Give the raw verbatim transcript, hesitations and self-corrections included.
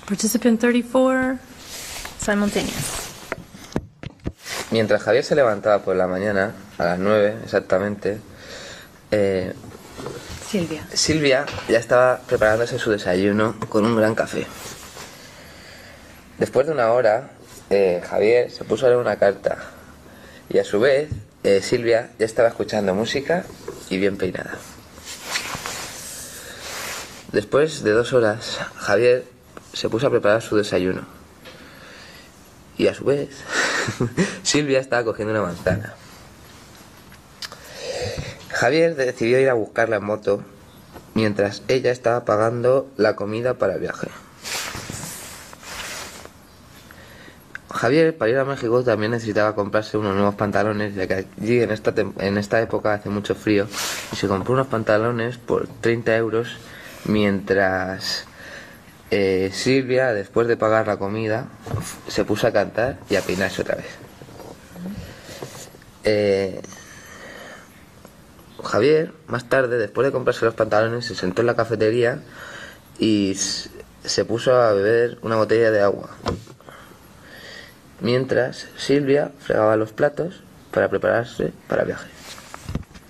Participant thirty-four, simultaneous. Mientras Javier se levantaba por la mañana, a las nueve exactamente, eh, Silvia. Silvia ya estaba preparándose su desayuno con un gran café. Después de una hora, eh, Javier se puso a leer una carta y a su vez eh, Silvia ya estaba escuchando música y bien peinada. Después de dos horas, Javier se puso a preparar su desayuno y a su vez Silvia estaba cogiendo una manzana. Javier decidió ir a buscarla en moto mientras ella estaba pagando la comida para el viaje. Javier, para ir a México, también necesitaba comprarse unos nuevos pantalones, ya que allí en esta, en esta época hace mucho frío, y se compró unos pantalones por treinta euros mientras eh, Silvia, después de pagar la comida, se puso a cantar y a peinarse otra vez. Eh, Javier, más tarde, después de comprarse los pantalones, se sentó en la cafetería y se puso a beber una botella de agua, mientras Silvia fregaba los platos para prepararse para el viaje.